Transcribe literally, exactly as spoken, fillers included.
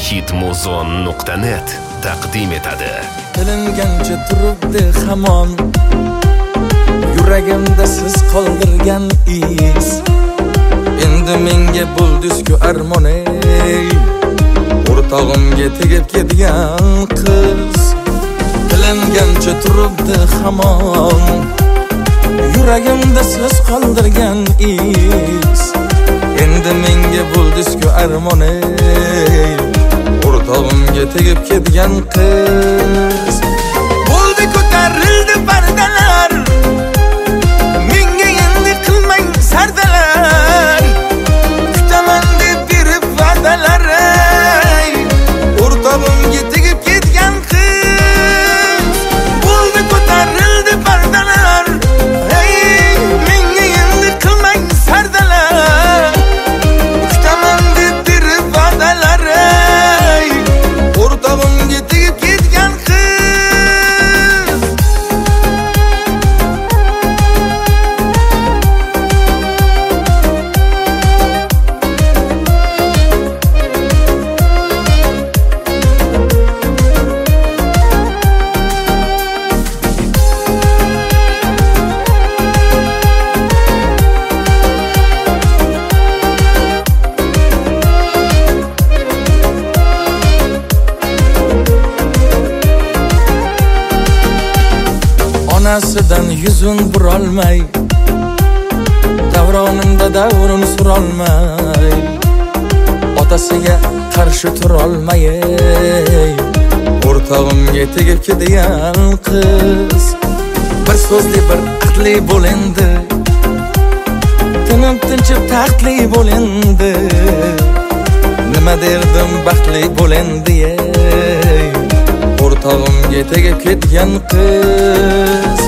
hitmuzon nuqta net taqdim etadi. Tilingancha turibdi hamon yuragimda siz qoldirgan iz. Endi menga buldizku armon ey, o'rtog'imga tegib ketgan qiz. Tilingancha turibdi hamon yuragimda siz qoldirgan iz. Endi menga buldizku armon ey, o'rtog'imga tegib ketgan qiz. Bo'ldi ko'tarildi pardalar, menga endi qilmang sardalar. Kutaman deb berib va'dalar ey, o'rtog'imga tegib ketgan qiz. Bo'ldi ko'tarildi pardalar, ey, menga endi qilmang sardalar. Kutaman deb berib va'dalar ey, o'rtog'imga tegib ketgan qiz. Onasidan yuzun burolmay, davronimda davrin surolmay, otasiga qarshi turolmay, o'rtog'imga tegib ketgan qiz. Bir so'zli bir aqli bo'l endi, tinib tinchib taxtli bo'l endi. Nima derdim baxtli bo'l endi, o'rtog'imga tegib ketgan qiz.